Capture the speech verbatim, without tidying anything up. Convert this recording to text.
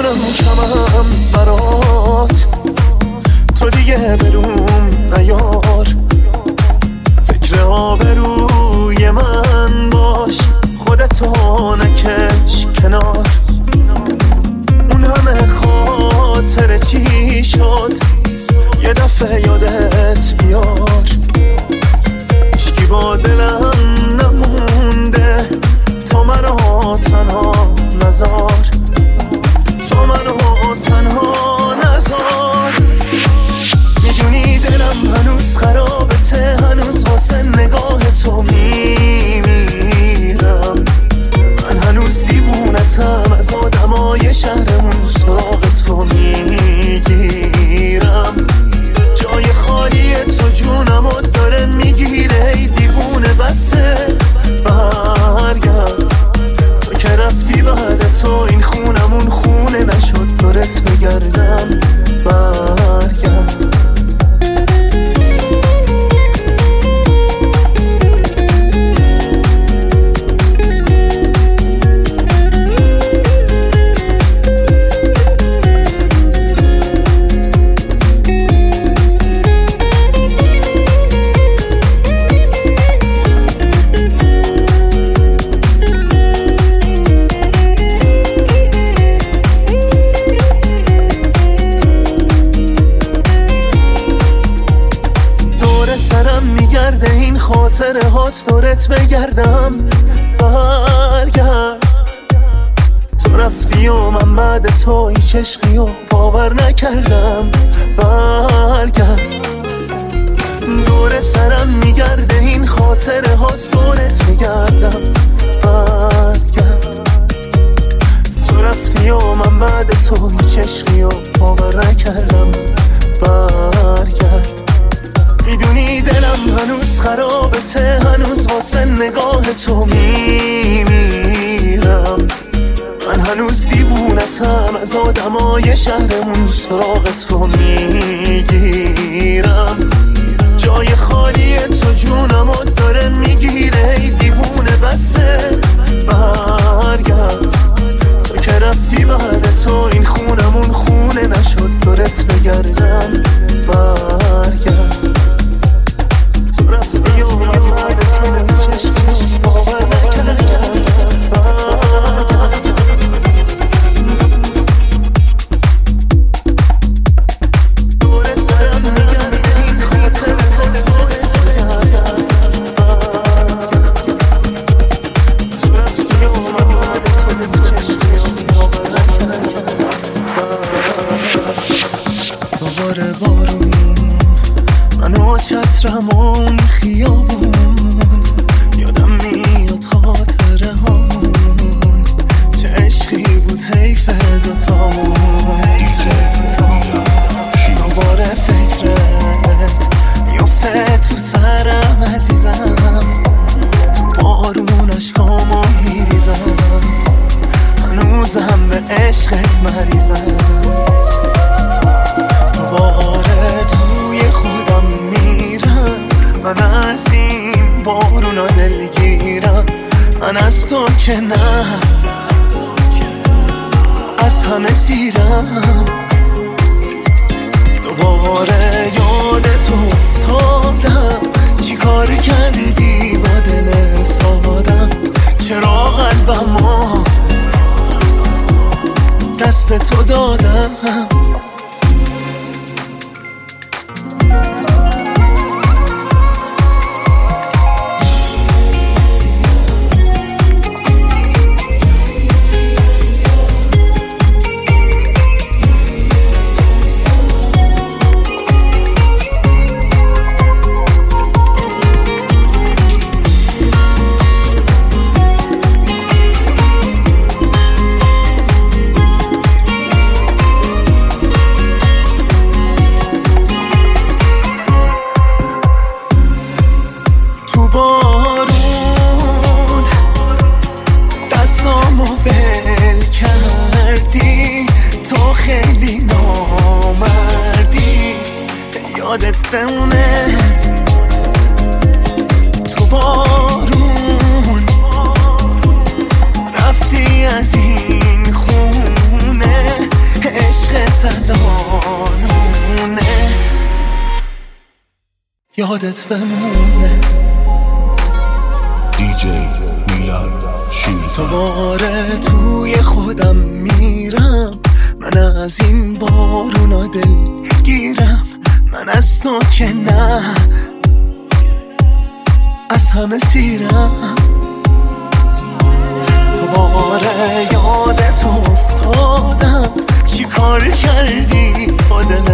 میدونم کمم برات، تو دیگه بروم نیار، فکر آبروی من باش، خودتو نکش کنار. اون همه خاطر چی شد یه دفعه یادت بیار. عشقی با دلم نمونده، تو منو تنها نذار، تو منو تنها نذار. میدونی دلم هنوز خرابته، هنوز واسه نگاه تو میمیرم. من هنوز دیوونتم، از آدمای شهرمون سراغ تو میگیرم. جای خالی تو جونمو داره میگیره، ای دیوونه بسه برگرد. تو که رفتی بعد تو این خونمون خونه نشد، دورت بگردم برگرد. خاطره هات دورت بگردم برگرد. تو رفتی و من بعد تو هیچ عشقی و باور نکردم برگرد. دور سرم میگرده این خاطره هات دورت بگردم برگرد. تو رفتی و من بعد تو هیچ عشقی و باور نکردم برگرد. میدونی دلم هنوز خرابته، هنوز واسه نگاه تو میمیرم. من هنوز دیوونتم، از آدمای شهرمون سراغ تو میگیرم. جای خالی تو جونمو داره میگیره، ای دیوونه بسه برگرد. تو که رفتی بعد تو این خونمون خونه نشد، دورت بگردم برگرد. دوباره بارون منو چترمون خیابون، یادم میاد خاطره هامون، چه عشقی بود حیف دوتامون. دوباره فکرت میفته تو سرم عزیزم، تو بارون اشکامو میریزم، هنوزم به عشقت مریزم. دوباره توی خودم میرم، من از این بارونا دلگیرم. من از تو که نه، از همه سیرم. دوباره یادت افتادم، چی کار کردی با دل سادم. چرا قلبمو دست تو دادم. یادت بمونه تو بارون رفتی از این خونه، یادت بمونه. دی جی میلاد شیرزاد. دوباره توی خودم میرم، من از این بارونا دل گیرم، من از تو که نه از همه سیرم. دوباره یادت افتادم، چی کار کردی با دلم